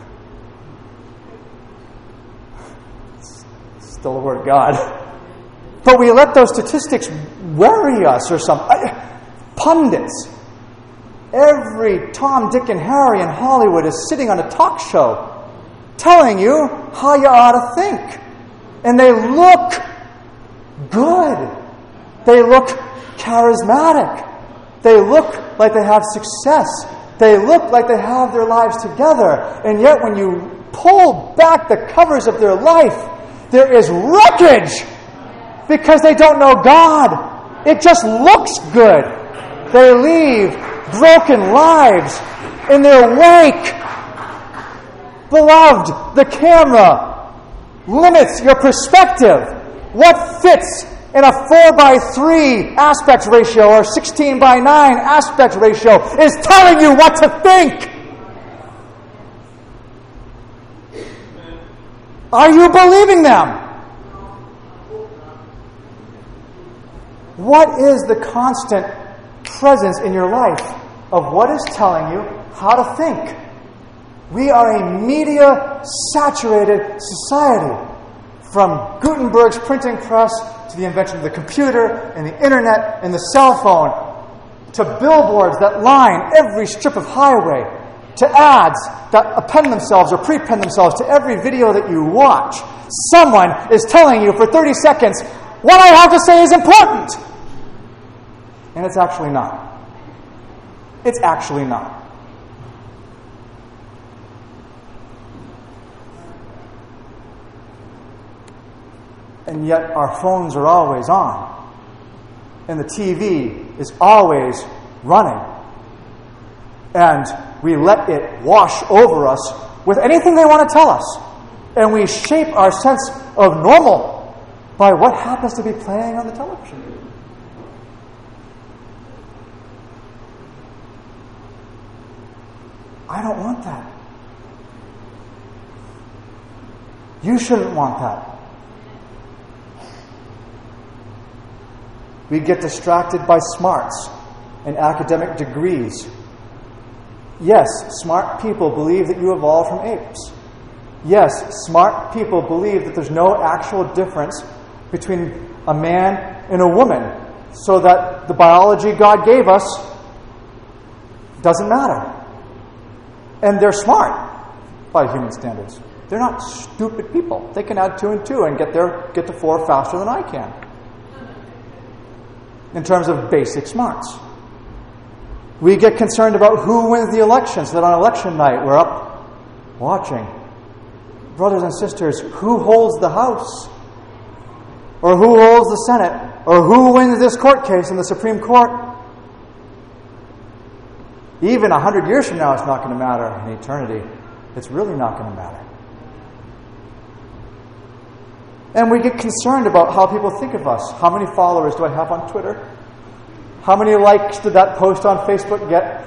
It's still a word of God. But we let those statistics worry us or something. Pundits. Every Tom, Dick, and Harry in Hollywood is sitting on a talk show telling you how you ought to think. And they look good. They look charismatic. They look like they have success. They look like they have their lives together. And yet when you pull back the covers of their life, there is wreckage because they don't know God. It just looks good. They leave broken lives in their wake. Beloved, the camera limits your perspective. What fits in a four by three aspect ratio or sixteen by nine aspect ratio is telling you what to think. Are you believing them? What is the constant presence in your life of what is telling you how to think? We are a media-saturated society. From Gutenberg's printing press to the invention of the computer and the internet and the cell phone, to billboards that line every strip of highway, to ads that append themselves or prepend themselves to every video that you watch. Someone is telling you for thirty seconds, what I have to say is important. And it's actually not. It's actually not. And yet our phones are always on. And the T V is always running. And we let it wash over us with anything they want to tell us. And we shape our sense of normal by what happens to be playing on the television. I don't want that. You shouldn't want that. We get distracted by smarts and academic degrees. Yes, smart people believe that you evolved from apes. Yes, smart people believe that there's no actual difference between a man and a woman, so that the biology God gave us doesn't matter. And they're smart by human standards. They're not stupid people. They can add two and two and get there, get to four faster than I can. In terms of basic smarts. We get concerned about who wins the election, so that on election night we're up watching. Brothers and sisters, who holds the House? Or who holds the Senate? Or who wins this court case in the Supreme Court? Even a hundred years from now, it's not going to matter. In eternity, it's really not going to matter. And we get concerned about how people think of us. How many followers do I have on Twitter? How many likes did that post on Facebook get?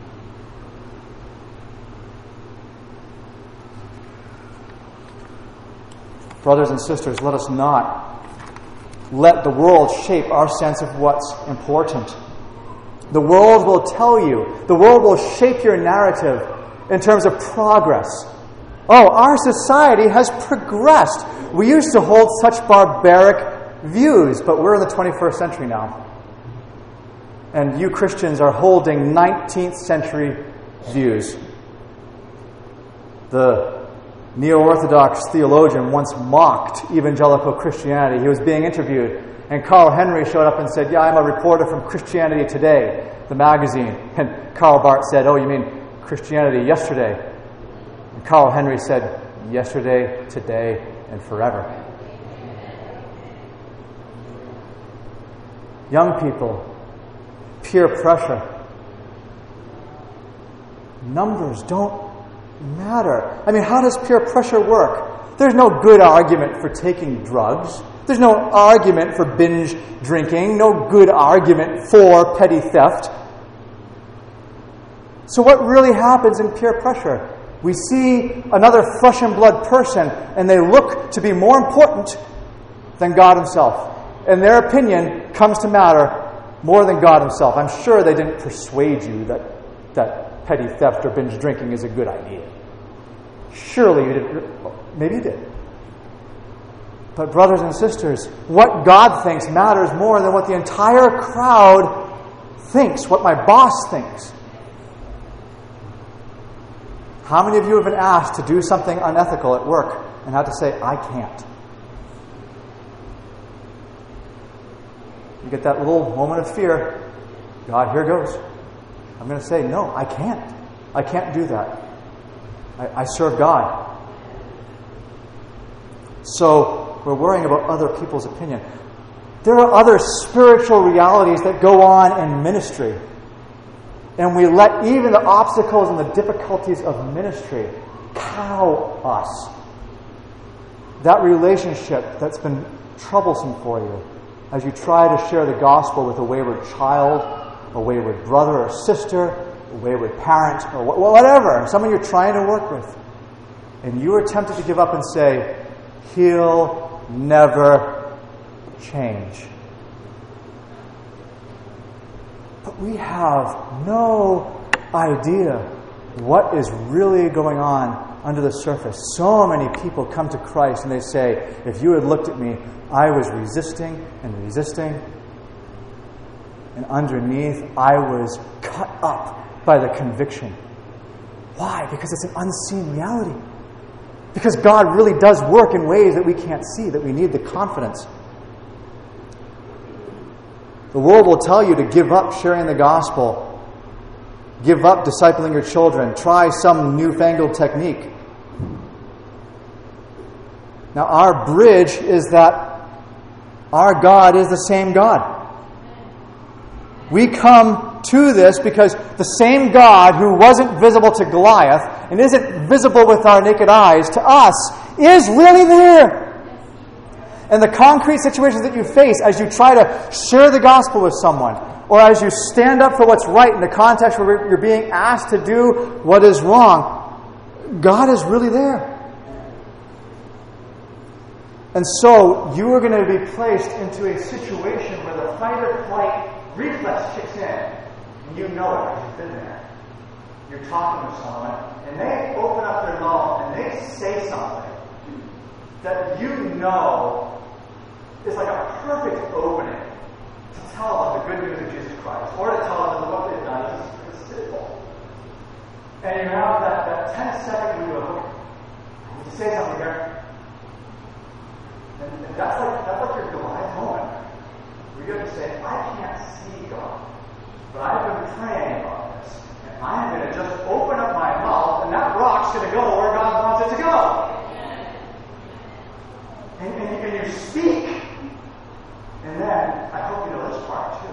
Brothers and sisters, let us not let the world shape our sense of what's important. The world will tell you, the world will shape your narrative in terms of progress. Oh, our society has progressed. We used to hold such barbaric views, but we're in the twenty-first century now. And you Christians are holding nineteenth century views. The neo-Orthodox theologian once mocked evangelical Christianity. He was being interviewed, and Carl Henry showed up and said, yeah, I'm a reporter from Christianity Today. the magazine, and Karl Barth said, "Oh, you mean Christianity yesterday?" And Carl Henry said, "Yesterday, today, and forever." Young people, peer pressure. Numbers don't matter. I mean, how does peer pressure work? There's no good argument for taking drugs. There's no argument for binge drinking. No good argument for petty theft. So what really happens in peer pressure? We see another flesh and blood person, and they look to be more important than God Himself. And their opinion comes to matter more than God Himself. I'm sure they didn't persuade you that, that petty theft or binge drinking is a good idea. Surely you didn't. Maybe you did. But brothers and sisters, what God thinks matters more than what the entire crowd thinks, what my boss thinks. How many of you have been asked to do something unethical at work and had to say, "I can't"? You get that little moment of fear. God, here goes. I'm going to say, "No, I can't. I can't do that. I, I serve God." So we're worrying about other people's opinion. There are other spiritual realities that go on in ministry. And we let even the obstacles and the difficulties of ministry cow us. That relationship that's been troublesome for you as you try to share the gospel with a wayward child, a wayward brother or sister, a wayward parent, or whatever, someone you're trying to work with. And you are tempted to give up and say, "He'll never change." But we have no idea what is really going on under the surface. So many people come to Christ and they say, "If you had looked at me, I was resisting and resisting. And underneath, I was cut up by the conviction." Why? Because it's an unseen reality. Because God really does work in ways that we can't see, that we need the confidence. The world will tell you to give up sharing the gospel, give up discipling your children, try some newfangled technique. Now, our bridge is that our God is the same God. We come to this because the same God who wasn't visible to Goliath and isn't visible with our naked eyes to us is really there. And the concrete situations that you face as you try to share the gospel with someone, or as you stand up for what's right in the context where you're being asked to do what is wrong, God is really there. And so you are going to be placed into a situation where the fight or flight reflex kicks in. And you know it because you've been there. You're talking to someone, and they open up their mouth and they say something that you know is like a perfect opening to tell them the good news of Jesus Christ, or to tell them that what they've done is, is sinful. And you have that, that ten second window of, I need to say something here. And, and that's like that's like your Goliath moment. Where you have to say, "I can't see God, but I've been praying about this. And I'm going to just open up my mouth, and that rock's going to go where God wants it to go." And, and, and you speak. And then, I hope you know this part too.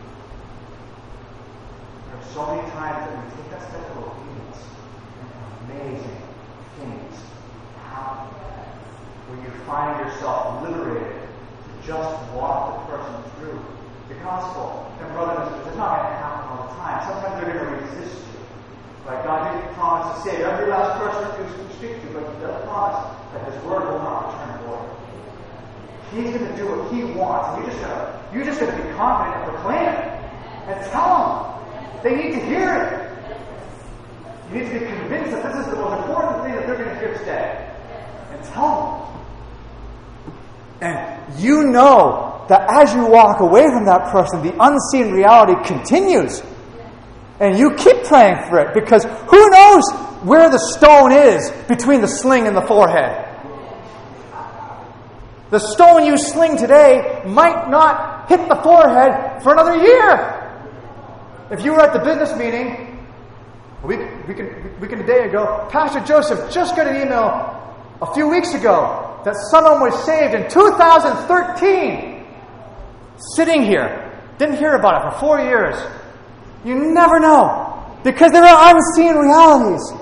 There are so many times that we take that step of obedience and amazing things happen. Where you find yourself liberated to just walk the person through the gospel. And brothers and sisters, it's not going to happen all the time. Sometimes they're going to resist you. Right? God didn't promise to save every last person that you speak to, but He does promise that His word will not return void. He's going to do what He wants. And you just gotta, you just got to be confident and proclaim it. And tell them. They need to hear it. You need to be convinced that this is the most important thing that they're going to hear today. And tell them. And you know that as you walk away from that person, the unseen reality continues. And you keep praying for it, because who knows where the stone is between the sling and the forehead. The stone you sling today might not hit the forehead for another year. If you were at the business meeting a week, week, and, week and a day ago, Pastor Joseph just got an email a few weeks ago that someone was saved in two thousand thirteen. Sitting here. Didn't hear about it for four years. You never know. Because there are unseen realities.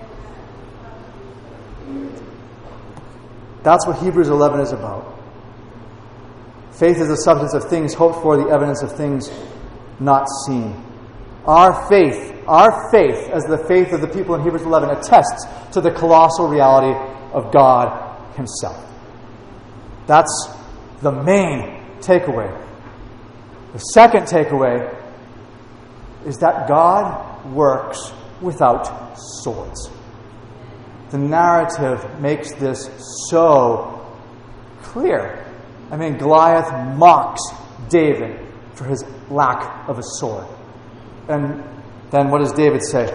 That's what Hebrews eleven is about. Faith is the substance of things hoped for, the evidence of things not seen. Our faith, our faith, as the faith of the people in Hebrews eleven, attests to the colossal reality of God Himself. That's the main takeaway. The second takeaway is that God works without swords. The narrative makes this so clear. I mean, Goliath mocks David for his lack of a sword. And then what does David say?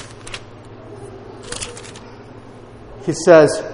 He says,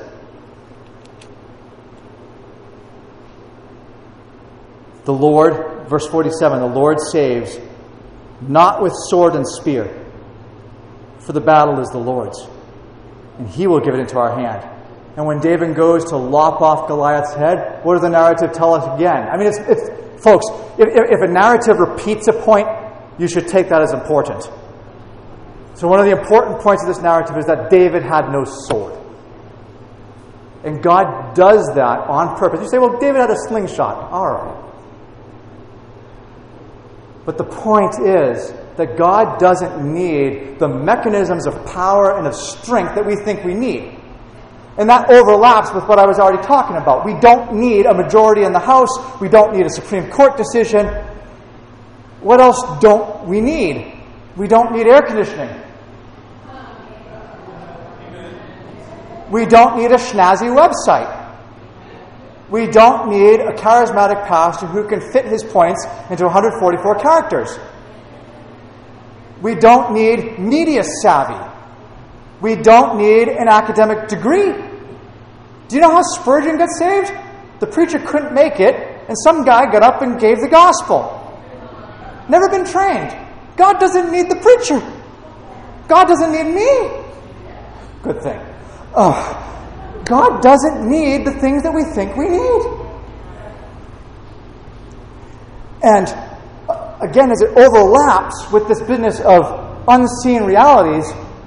the Lord, verse forty-seven, the Lord saves, not with sword and spear, for the battle is the Lord's, and He will give it into our hand. And when David goes to lop off Goliath's head, what does the narrative tell us again? I mean, it's, it's folks, if, if a narrative repeats a point, you should take that as important. So one of the important points of this narrative is that David had no sword. And God does that on purpose. You say, well, David had a slingshot. All right. But the point is that God doesn't need the mechanisms of power and of strength that we think we need. And that overlaps with what I was already talking about. We don't need a majority in the House. We don't need a Supreme Court decision. What else don't we need? We don't need air conditioning. We don't need a snazzy website. We don't need a charismatic pastor who can fit his points into one hundred forty-four characters. We don't need media savvy. We don't need an academic degree. Do you know how Spurgeon got saved? The preacher couldn't make it, and some guy got up and gave the gospel. Never been trained. God doesn't need the preacher. God doesn't need me. Good thing. Oh, God doesn't need the things that we think we need. And again, as it overlaps with this business of unseen realities,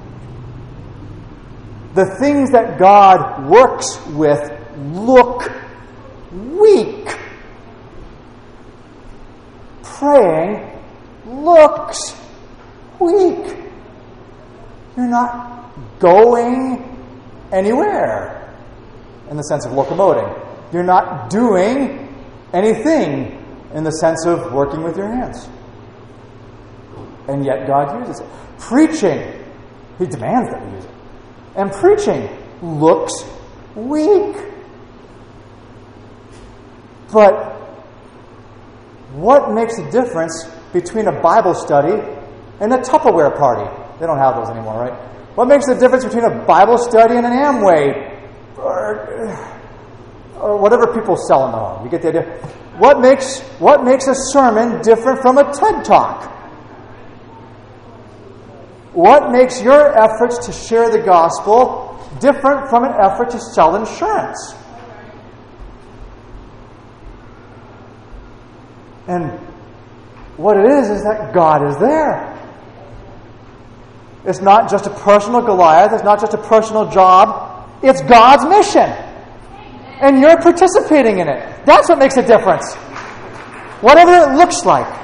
the things that God works with look weak. Praying looks weak. You're not going anywhere in the sense of locomoting. You're not doing anything in the sense of working with your hands. And yet God uses it. Preaching, He demands that we use it. And preaching looks weak. But what makes a difference between a Bible study and a Tupperware party? They don't have those anymore, right? What makes the difference between a Bible study and an Amway? Or, or whatever people sell in the home. You get the idea? What makes, what makes a sermon different from a TED Talk? What makes your efforts to share the gospel different from an effort to sell insurance? And what it is, is that God is there. It's not just a personal Goliath. It's not just a personal job. It's God's mission. And you're participating in it. That's what makes a difference. Whatever it looks like.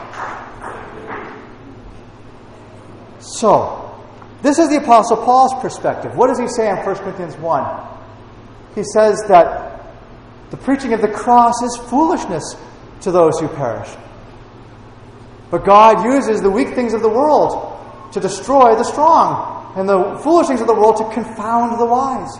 So, this is the Apostle Paul's perspective. What does he say in First Corinthians one? He says that the preaching of the cross is foolishness to those who perish. But God uses the weak things of the world to destroy the strong, and the foolish things of the world to confound the wise.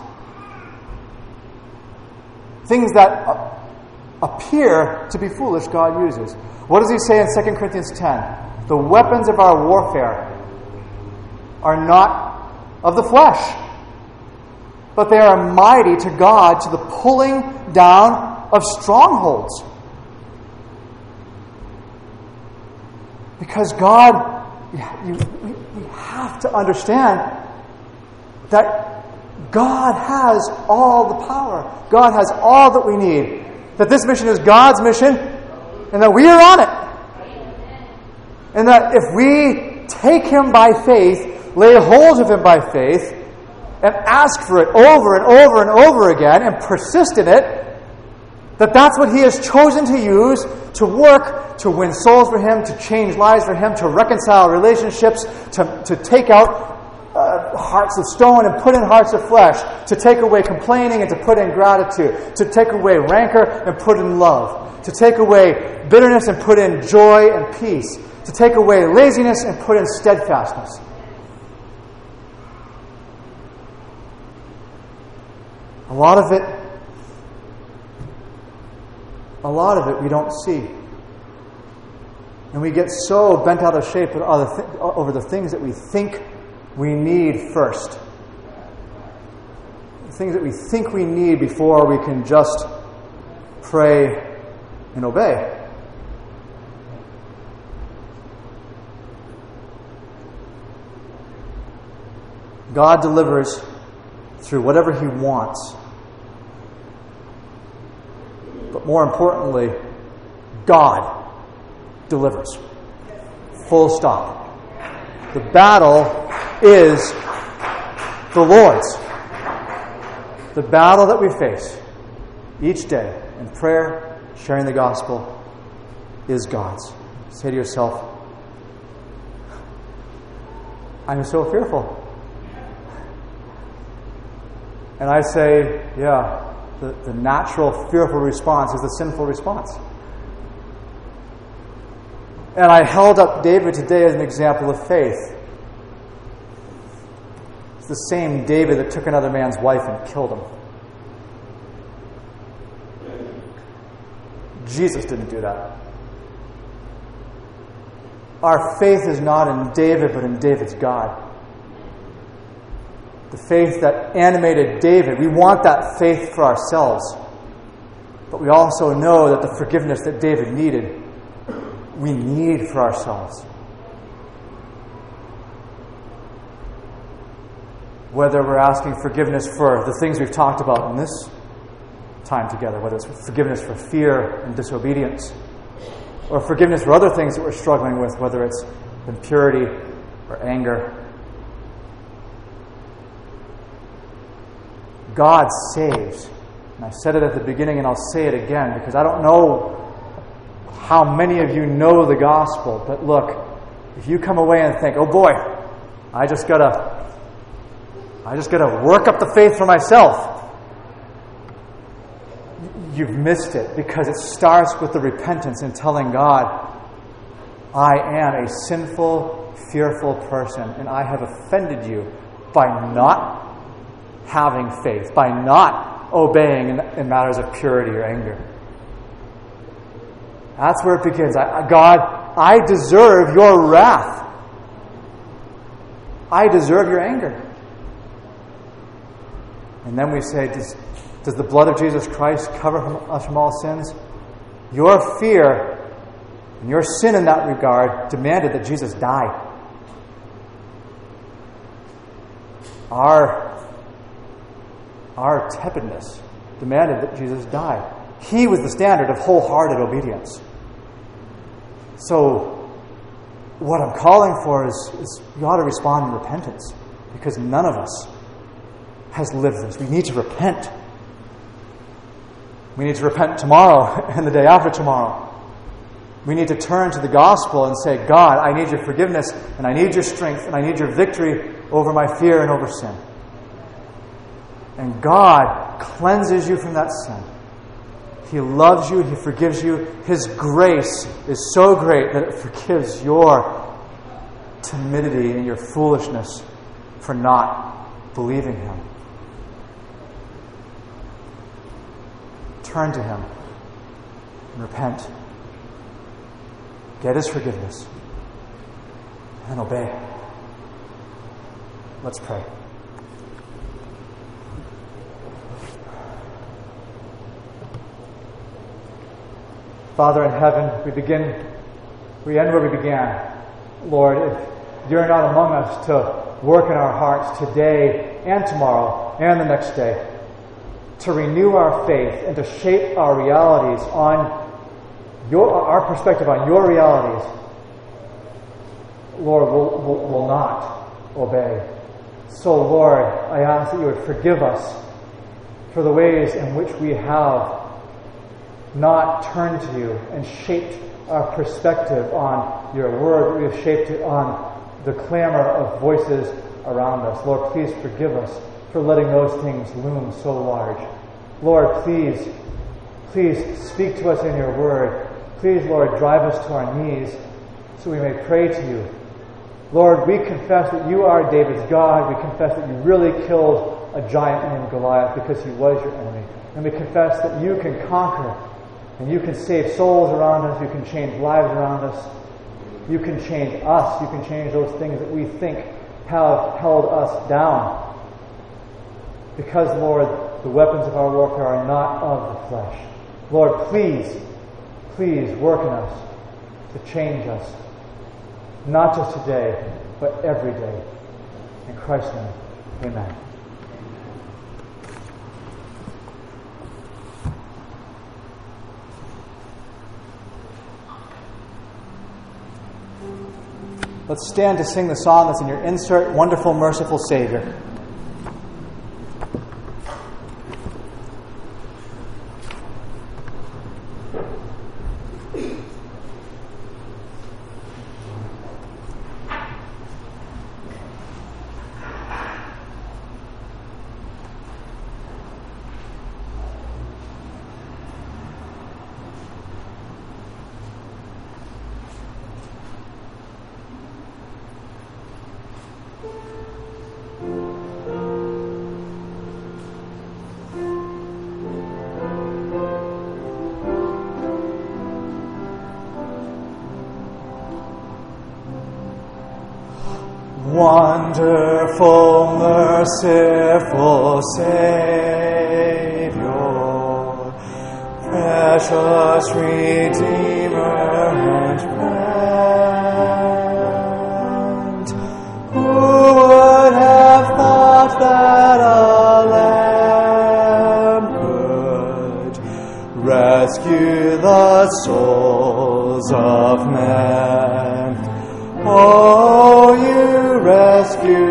Things that appear to be foolish, God uses. What does he say in Second Corinthians ten? The weapons of our warfare are not of the flesh, but they are mighty to God to the pulling down of strongholds. Because God you, we, we have to understand that God has all the power. God has all that we need. That this mission is God's mission, and that we are on it. And that if we take Him by faith, lay hold of Him by faith, and ask for it over and over and over again, and persist in it, that that's what He has chosen to use to work, to win souls for Him, to change lives for Him, to reconcile relationships, to, to take out uh, hearts of stone and put in hearts of flesh, to take away complaining and to put in gratitude, to take away rancor and put in love, to take away bitterness and put in joy and peace, to take away laziness and put in steadfastness. A lot of it A lot of it we don't see. And we get so bent out of shape over the things that we think we need first. The things that we think we need before we can just pray and obey. God delivers through whatever He wants. But more importantly, God delivers. Full stop. The battle is the Lord's. The battle that we face each day in prayer, sharing the gospel, is God's. Say to yourself, I'm so fearful. And I say, yeah, The, the natural, fearful response is the sinful response. And I held up David today as an example of faith. It's the same David that took another man's wife and killed him. Jesus didn't do that. Our faith is not in David, but in David's God. The faith that animated David. We want that faith for ourselves. But we also know that the forgiveness that David needed, we need for ourselves. Whether we're asking forgiveness for the things we've talked about in this time together, whether it's forgiveness for fear and disobedience, or forgiveness for other things that we're struggling with, whether it's impurity or anger. God saves. And I said it at the beginning and I'll say it again because I don't know how many of you know the gospel. But look, if you come away and think, oh boy, I just gotta I just gotta work up the faith for myself, you've missed it, because it starts with the repentance and telling God, I am a sinful, fearful person and I have offended you by not having faith, by not obeying in, in matters of purity or anger. That's where it begins. I, God, I deserve your wrath. I deserve your anger. And then we say, does, does the blood of Jesus Christ cover us from all sins? Your fear and your sin in that regard demanded that Jesus die. Our Our tepidness demanded that Jesus die. He was the standard of wholehearted obedience. So, what I'm calling for is, is we ought to respond in repentance, because none of us has lived this. We need to repent. We need to repent tomorrow and the day after tomorrow. We need to turn to the gospel and say, God, I need your forgiveness, and I need your strength, and I need your victory over my fear and over sin. And God cleanses you from that sin. He loves you. He forgives you. His grace is so great that it forgives your timidity and your foolishness for not believing Him. Turn to Him and repent. Get His forgiveness and obey. Let's pray. Father in heaven, we begin, we end where we began. Lord, if you're not among us to work in our hearts today and tomorrow and the next day, to renew our faith and to shape our realities on your, our perspective on your realities, Lord, will will will not obey. So, Lord, I ask that you would forgive us for the ways in which we have not turned to you and shaped our perspective on your word, but we have shaped it on the clamor of voices around us. Lord, please forgive us for letting those things loom so large. Lord, please, please speak to us in your word. Please, Lord, drive us to our knees so we may pray to you. Lord, we confess that you are David's God. We confess that you really killed a giant named Goliath because he was your enemy. And we confess that you can conquer and you can save souls around us. You can change lives around us. You can change us. You can change those things that we think have held us down. Because, Lord, the weapons of our warfare are not of the flesh. Lord, please, please work in us to change us. Not just today, but every day. In Christ's name, amen. Let's stand to sing the song that's in your insert, Wonderful, Merciful Savior. Wonderful, merciful Savior, precious Redeemer and friend, who would have thought that a lamb could rescue the souls of men? Oh, you rescue